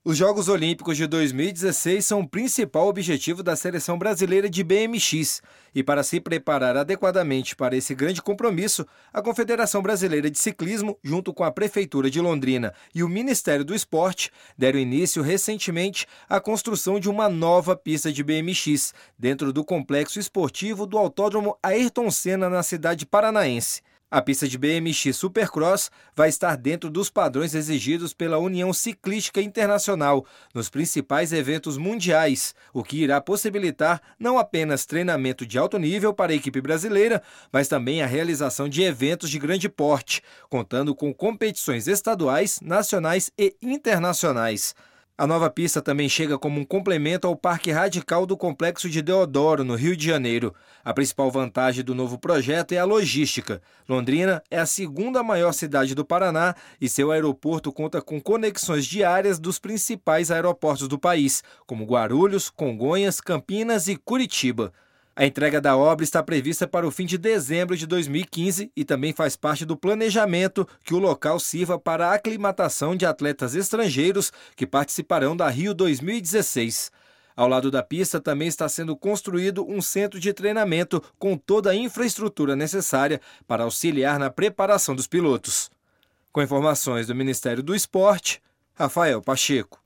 Os Jogos Olímpicos de 2016 são o principal objetivo da seleção brasileira de BMX. E para se preparar adequadamente para esse grande compromisso, a Confederação Brasileira de Ciclismo, junto com a Prefeitura de Londrina e o Ministério do Esporte, deram início recentemente à construção de uma nova pista de BMX, dentro do complexo esportivo do Autódromo Ayrton Senna, na cidade paranaense. A pista de BMX Supercross vai estar dentro dos padrões exigidos pela União Ciclística Internacional nos principais eventos mundiais, o que irá possibilitar não apenas treinamento de alto nível para a equipe brasileira, mas também a realização de eventos de grande porte, contando com competições estaduais, nacionais e internacionais. A nova pista também chega como um complemento ao Parque Radical do Complexo de Deodoro, no Rio de Janeiro. A principal vantagem do novo projeto é a logística. Londrina é a segunda maior cidade do Paraná e seu aeroporto conta com conexões diárias dos principais aeroportos do país, como Guarulhos, Congonhas, Campinas e Curitiba. A entrega da obra está prevista para o fim de dezembro de 2015 e também faz parte do planejamento que o local sirva para a aclimatação de atletas estrangeiros que participarão da Rio 2016. Ao lado da pista também está sendo construído um centro de treinamento com toda a infraestrutura necessária para auxiliar na preparação dos pilotos. Com informações do Ministério do Esporte, Rafael Pacheco.